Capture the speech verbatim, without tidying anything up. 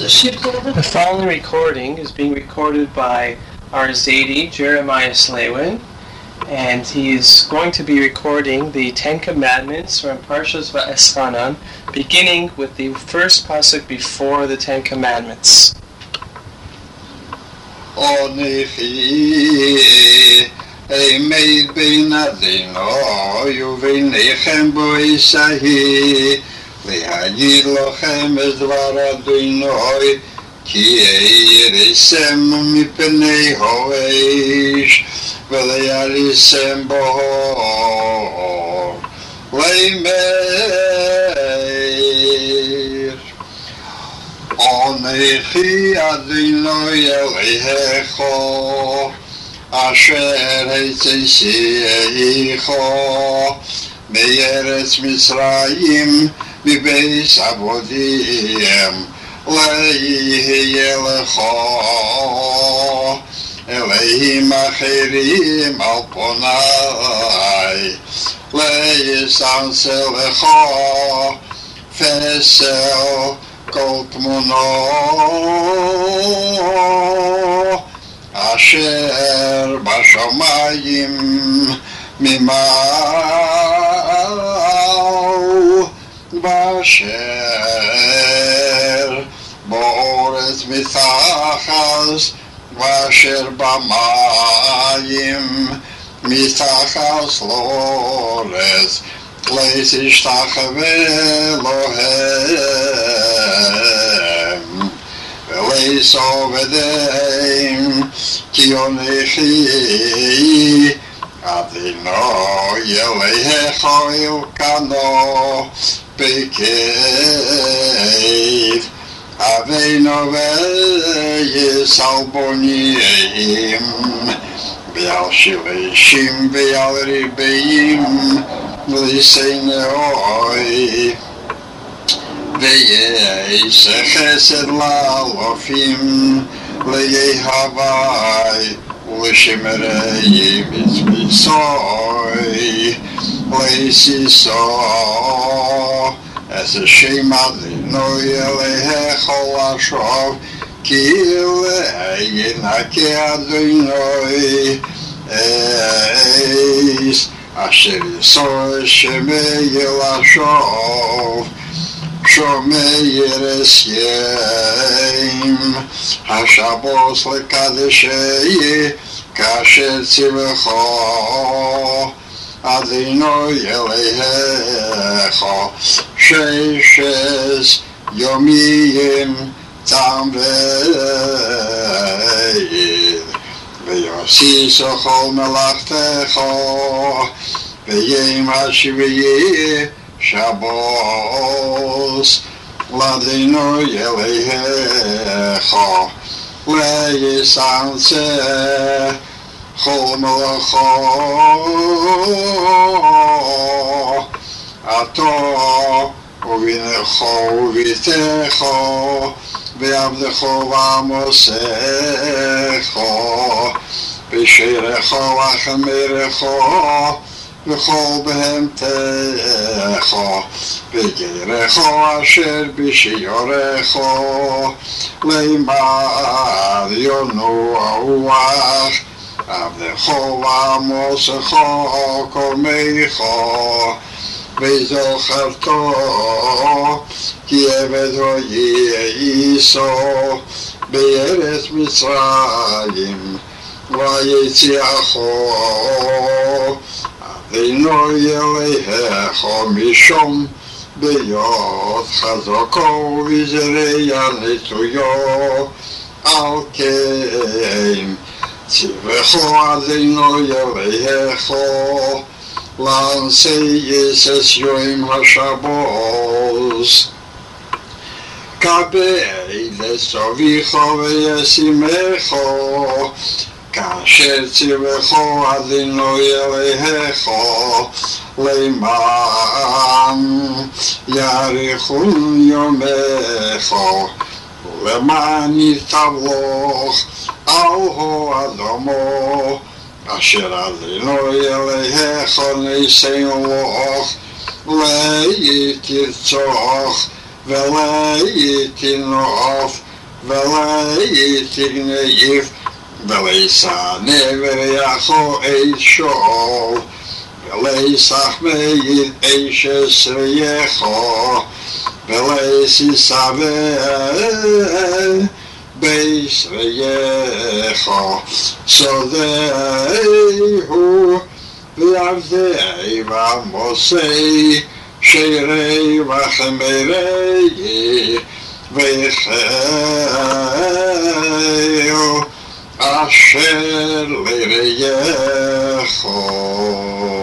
The following recording is being recorded by our Zadie, Jeremiah Slawin, and he is going to be recording the Ten Commandments from Parshas Va'eschanan, beginning with the first pasuk before the Ten Commandments. Onechi emed bein adinoi uveinechem bo isahi להגיד לכם את דבר אדוני כי יריסם מפני האש וליריסם באור לאמר אנכי אדוני אלוהיך אשר הוצאתיך מארץ מצרים מבית אבותיהם ליהיה לך אלוהים אחרים על פני לישנצה לך פסל כל תמונו אשר בשמיים ממעל באשר באורץ מתחת ואשר במים מתחת לאורץ לתשתחווה להם ולאסוף ידיהם כי אנכי אדוני אלוהיך אלוקינו בקרב אבינו ויסלבונים ועל שלישים ועל רבעים ולשנאי ויעשה חסד לאלופים ליהווי ולשמרי מצווי לסיסו את השם אדוני אלוהיך לשוב כי ינקה אדוני אס אשר יסור שמי לשוב שומר אסיים השבוס לקדשי כאשר ציווך אדוני אלוהיך ששת ימים תעבד ויוסיף כל מלאכתך ביום השביעי שבוס לאדוני אלוהיך לישנצה כל מלאכתו עתו ובנך וביתך ועבדך ועמוסך בשרך וחמרך וכל בהמתך וגרך אשר בשיורך למען ינוח עבדך ועמוסך קומך וזוכרתו כי עבדו ייסו בארץ מצרים ויציאכו אדוני אלוהיך משום ביות חזקו וזרע נטויו על כן ציווך אדוני אלוהיך לעשות את יום השבוס כבד לסביך וישימך כאשר ציווך אדוני אלוהיך למען יאריכו ימיך ולמען יטבלוך על האדמה אשר אדוני אלוהיך ניסן לך לא תרצח ולא תנאף ולאי תגנב, ולאי וריחו אי שול, ולאי סחמי איש אסרייכו, ולאי סיסווה בישרייכו, סודהו ועבדי ועמוסי, שירי וחמרי וחיו אשר לרייכו.